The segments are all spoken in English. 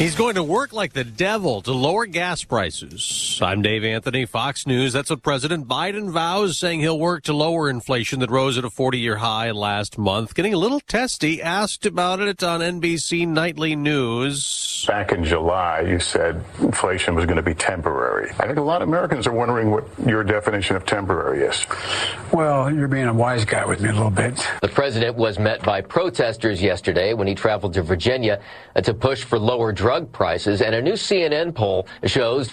He's going to work like the devil to lower gas prices. I'm Dave Anthony, Fox News. That's what President Biden vows, saying he'll work to lower inflation that rose at a 40-year high last month. Getting a little testy, asked about it on NBC Nightly News. Back in July, you said inflation was going to be temporary. I think a lot of Americans are wondering what your definition of temporary is. Well, you're being a wise guy with me a little bit. The president was met by protesters yesterday when he traveled to Virginia to push for lower drug prices, and a new CNN poll shows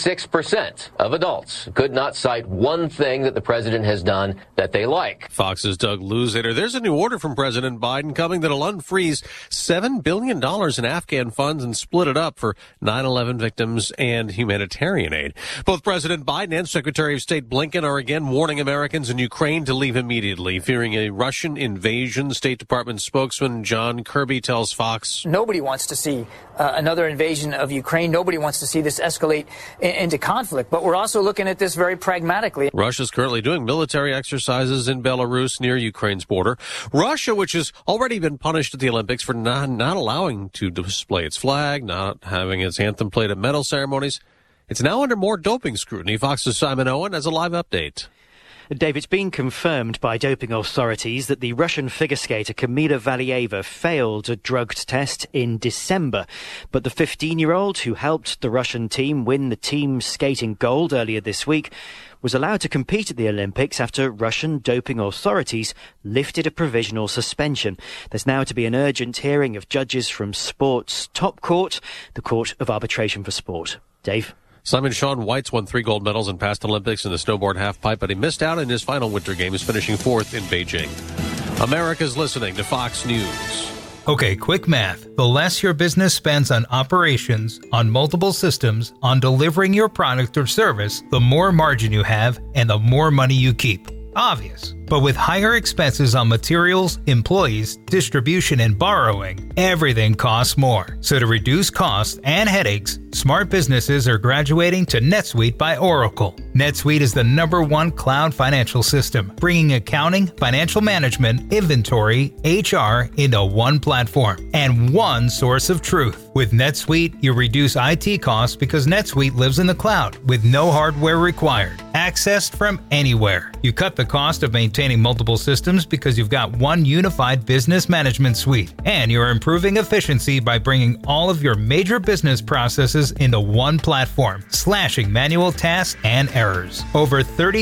56% of adults could not cite one thing that the president has done that they like. Fox's Doug Luzader. There's a new order from President Biden coming that'll unfreeze $7 billion in Afghan funds and split it up for 9/11 victims and humanitarian aid. Both President Biden and Secretary of State Blinken are again warning Americans in Ukraine to leave immediately, fearing a Russian invasion. State Department spokesman John Kirby tells Fox, "Nobody wants to see another invasion of Ukraine. Nobody wants to see this escalate into conflict. But we're also looking at this very pragmatically." Russia's currently doing military exercises in Belarus near Ukraine's border. Russia, which has already been punished at the Olympics for not allowing to display its flag, not having its anthem played at medal ceremonies, it's now under more doping scrutiny. Fox's Simon Owen has a live update. Dave, it's been confirmed by doping authorities that the Russian figure skater Kamila Valieva failed a drugged test in December. But the 15-year-old who helped the Russian team win the team skating gold earlier this week was allowed to compete at the Olympics after Russian doping authorities lifted a provisional suspension. There's now to be an urgent hearing of judges from sport's top court, the Court of Arbitration for Sport. Dave? Simon Sean White's won 3 gold medals in past Olympics in the snowboard halfpipe, but he missed out in his final winter games, finishing 4th in Beijing. America's listening to Fox News. Okay, quick math. The less your business spends on operations, on multiple systems, on delivering your product or service, the more margin you have and the more money you keep. Obvious. But with higher expenses on materials, employees, distribution, and borrowing, everything costs more. So to reduce costs and headaches, smart businesses are graduating to NetSuite by Oracle. NetSuite is the #1 cloud financial system, bringing accounting, financial management, inventory, HR into one platform and one source of truth. With NetSuite, you reduce IT costs because NetSuite lives in the cloud with no hardware required, accessed from anywhere. You cut the cost of maintaining multiple systems because you've got one unified business management suite, and you're improving efficiency by bringing all of your major business processes into one platform, slashing manual tasks and errors. Over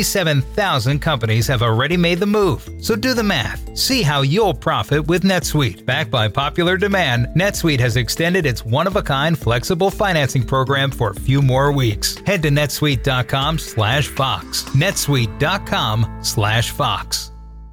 37,000 companies have already made the move, so do the math. See how you'll profit with NetSuite. Backed by popular demand, NetSuite has extended its one-of-a-kind flexible financing program for a few more weeks. Head to netsuite.com/Fox. netsuite.com/Fox.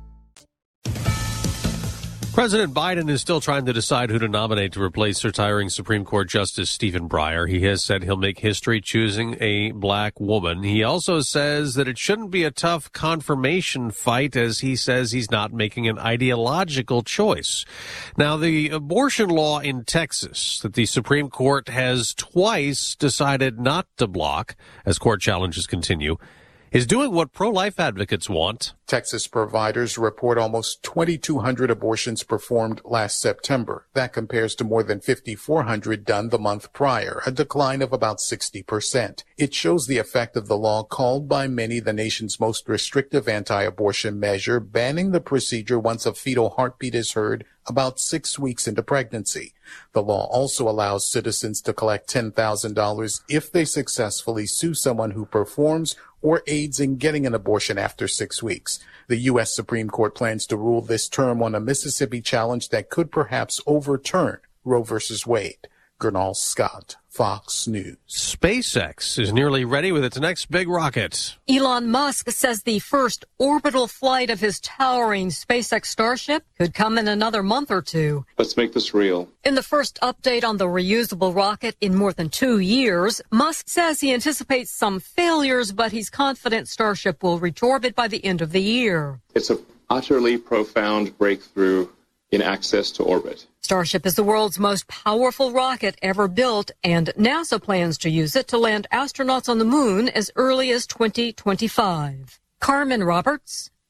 President Biden is still trying to decide who to nominate to replace retiring Supreme Court Justice Stephen Breyer. He has said he'll make history choosing a black woman. He also says that it shouldn't be a tough confirmation fight, as he says he's not making an ideological choice. Now, the abortion law in Texas that the Supreme Court has twice decided not to block as court challenges continue is doing what pro-life advocates want. Texas providers report almost 2,200 abortions performed last September. That compares to more than 5,400 done the month prior, a decline of about 60%. It shows the effect of the law called by many the nation's most restrictive anti-abortion measure, banning the procedure once a fetal heartbeat is heard about 6 weeks into pregnancy. The law also allows citizens to collect $10,000 if they successfully sue someone who performs or aids in getting an abortion after 6 weeks. The U.S. Supreme Court plans to rule this term on a Mississippi challenge that could perhaps overturn Roe v. Wade. Gernal Scott, Fox News. SpaceX is nearly ready with its next big rocket. Elon Musk says the first orbital flight of his towering SpaceX Starship could come in another month or two. Let's make this real. In the first update on the reusable rocket in more than 2 years, Musk says he anticipates some failures, but he's confident Starship will reach orbit by the end of the year. It's an utterly profound breakthrough in access to orbit. Starship is the world's most powerful rocket ever built, and NASA plans to use it to land astronauts on the moon as early as 2025. Carmen Roberts,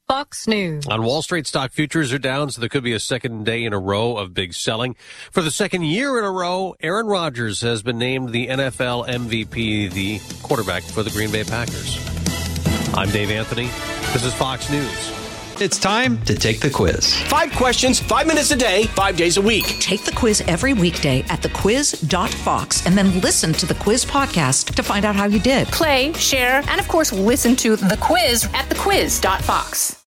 Fox News. On Wall Street, stock futures are down, so there could be a second day in a row of big selling. For the second year in a row, Aaron Rodgers has been named the NFL MVP, the quarterback for the Green Bay Packers. I'm Dave Anthony. This is Fox News. It's time to take the quiz. 5 questions, 5 minutes a day, 5 days a week. Take the quiz every weekday at thequiz.fox and then listen to the quiz podcast to find out how you did. Play, share, and of course, listen to The Quiz at thequiz.fox.